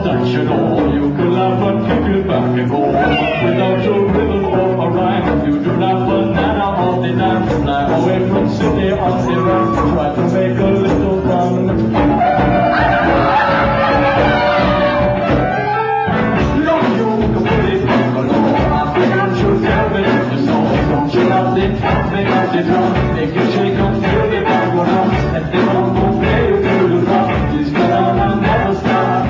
that you know. You can laugh and kick it back and go. Without your rhythm or a rhyme, you do not banana all the time. Fly away from city on the run. Try to make a little fun. No, you can put it below. I got you tell me if you know. Don't you love the trumpet of the drum? Make you shake and feel the bongo drum. And the bongo play you feel the drum. This banana never stop.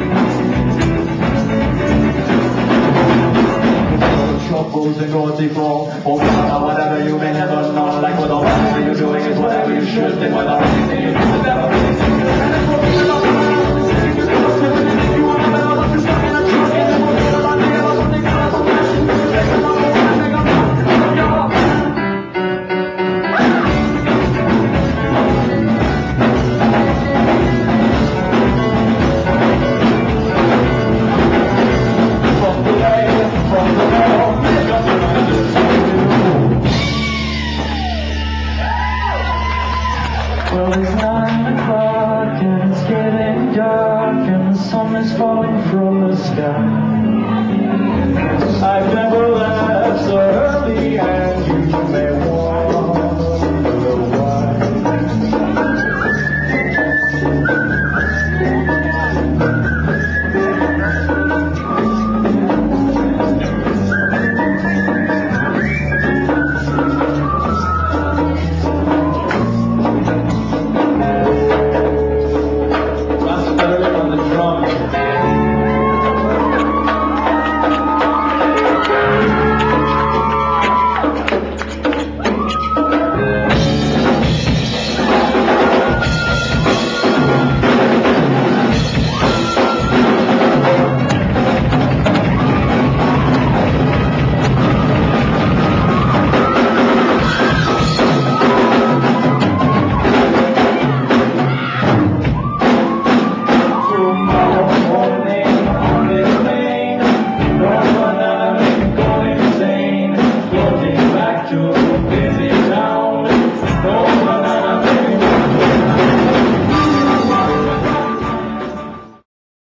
Troubles and go before. Oh, whatever you may never know. Like whatever you're doing is whatever you should think. Whether